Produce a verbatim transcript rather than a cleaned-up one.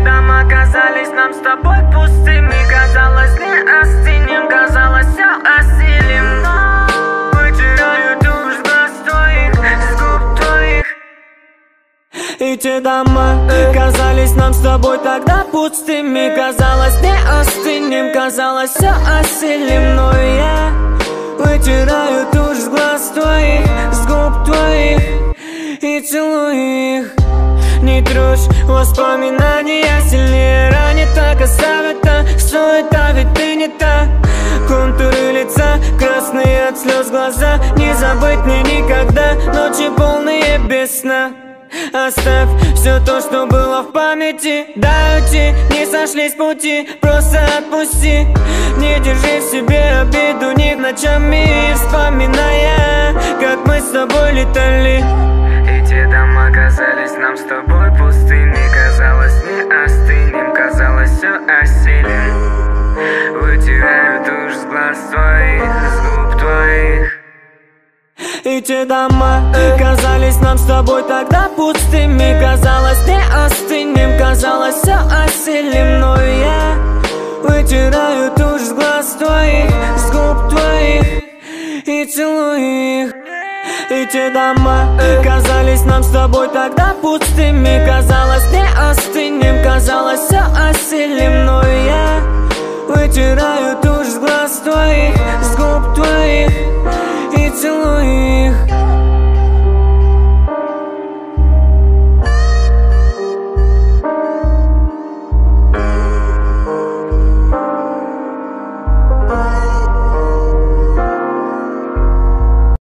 дома казались нам с тобой пустыми. Казалось, не остынем, казалось, все осилим. Но вытираю тушь с глаз твоих, с губ твоих. И те дома казались нам с тобой тогда пустыми. Казалось, не остынем, казалось, все осилим. Но я вытираю тушь с глаз твоих, с губ твоих и целую их. Не трожь воспоминания, сильнее ранит, так оставит та суета, ведь ты не та. Контуры лица, красные от слез глаза, не забыть мне никогда, ночи полные без сна. Оставь все то, что было в памяти, дай уйти, не сошлись пути, просто отпусти. Не держи в себе обиду ни ночами, вспоминая, как мы с тобой летали. И те дома казались нам с тобой пустыми. Казалось, не остынем, казалось, все осилим. Вытираю тушь с глаз твоих, с губ твоих. И те дома казались нам с тобой тогда пустыми. Казалось, не остынем, казалось, все осилим. Но я вытираю тушь с глаз твоих, с губ твоих и целую их. И те дома казались нам с тобой тогда пустыми. Казалось,